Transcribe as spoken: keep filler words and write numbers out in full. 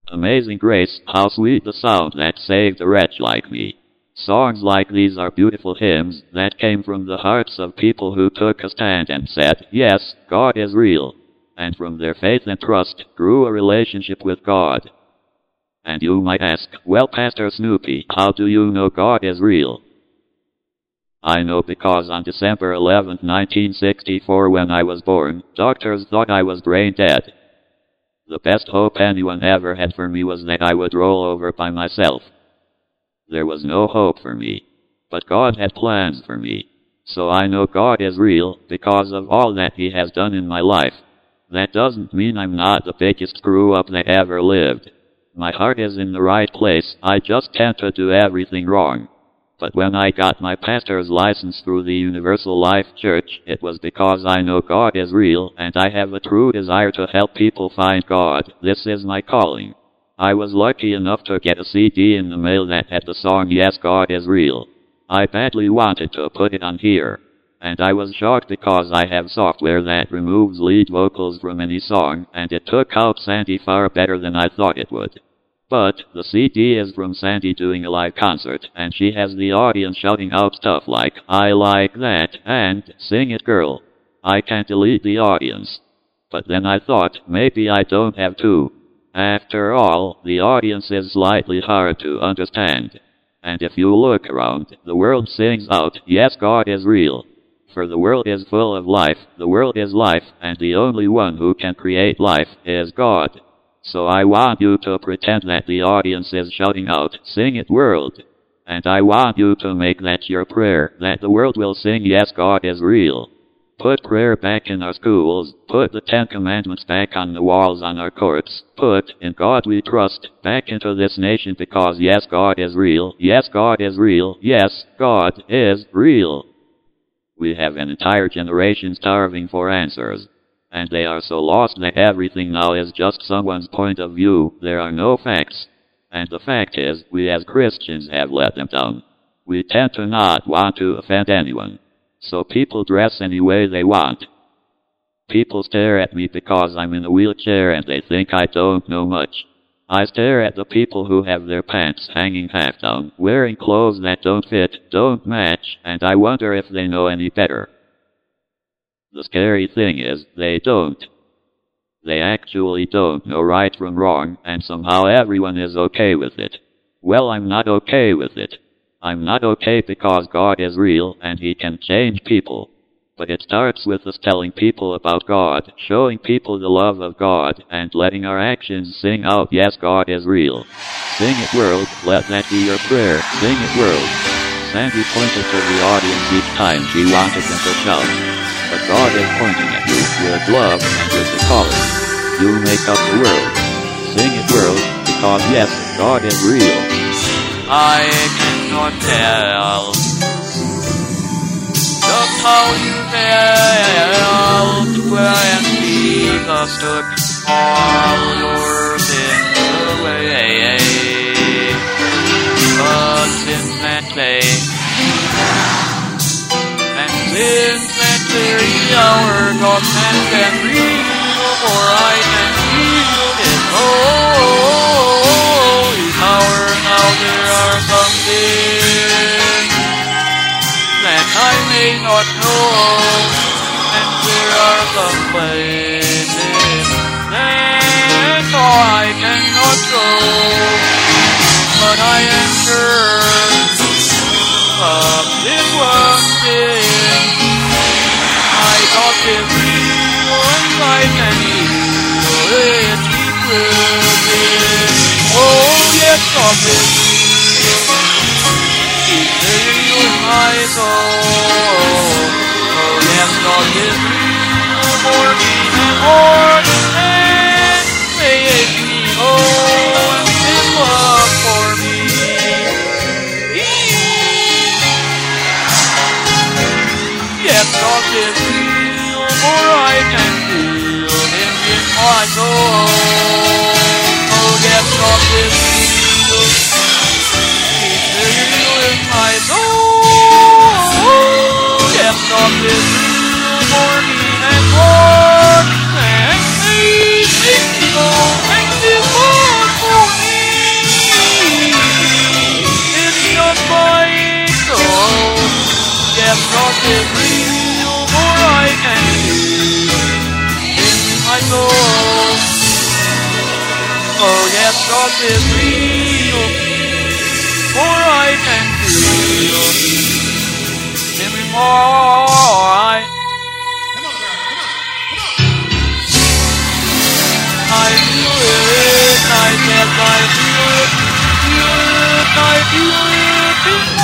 Amazing grace, how sweet the sound that saved a wretch like me. Songs like these are beautiful hymns that came from the hearts of people who took a stand and said, yes, God is real. And from their faith and trust grew a relationship with God. And you might ask, well, Pastor Snoopy, how do you know God is real? I know because on December eleventh, nineteen sixty-four, when I was born, doctors thought I was brain dead. The best hope anyone ever had for me was that I would roll over by myself. There was no hope for me. But God had plans for me. So I know God is real because of all that He has done in my life. That doesn't mean I'm not the biggest screw-up that ever lived. My heart is in the right place, I just tend to do everything wrong. But when I got my pastor's license through the Universal Life Church, it was because I know God is real, and I have a true desire to help people find God. This is my calling. I was lucky enough to get a C D in the mail that had the song Yes, God is Real. I badly wanted to put it on here. And I was shocked because I have software that removes lead vocals from any song, and it took out Sandy far better than I thought it would. But the C D is from Sandy doing a live concert, and she has the audience shouting out stuff like, I like that, and sing it girl. I can't delete the audience. But then I thought, maybe I don't have to. After all, the audience is slightly hard to understand. And if you look around, the world sings out, yes, God is real. For the world is full of life, the world is life, and the only one who can create life is God. So I want you to pretend that the audience is shouting out, sing it world. And I want you to make that your prayer, that the world will sing, yes, God is real. Put prayer back in our schools, put the Ten Commandments back on the walls on our courts, put, in God we trust, back into this nation because yes, God is real, yes, God is real, yes, God is real. We have an entire generation starving for answers. And they are so lost that everything now is just someone's point of view, there are no facts. And the fact is, we as Christians have let them down. We tend to not want to offend anyone. So people dress any way they want. People stare at me because I'm in a wheelchair and they think I don't know much. I stare at the people who have their pants hanging half down, wearing clothes that don't fit, don't match, and I wonder if they know any better. The scary thing is, they don't. They actually don't know right from wrong, and somehow everyone is okay with it. Well, I'm not okay with it. I'm not okay because God is real, and He can change people. But it starts with us telling people about God, showing people the love of God, and letting our actions sing out, yes, God is real. Sing it world, let that be your prayer, sing it world. Sandy pointed to the audience each time she wanted them to shout. But God is pointing at you with love and with the calling. You make up the world. Sing it world, because yes, God is real. I cannot tell just how you felt when Jesus took all your sins away. But since that day, and since that very hour, God has been real, for I can feel His holy power. Now there are some things that I may not know, and there are some places that I cannot go, but I am sure of this one thing. My God is real, and I can feel it deep within. Oh, yes, God is real. He's real in my soul. Oh, yes, God is real for me and more than that. Make me whole and His love for me. Yes, God is real, for I can feel Him in my soul. Oh, yes, God is real. He's real in my soul. Yes, God is real for me and more than anything. Oh, thank you, Lord, for yes, God is real, for I can feel Him in my. I feel it, I guess I feel it, feel it, I feel it.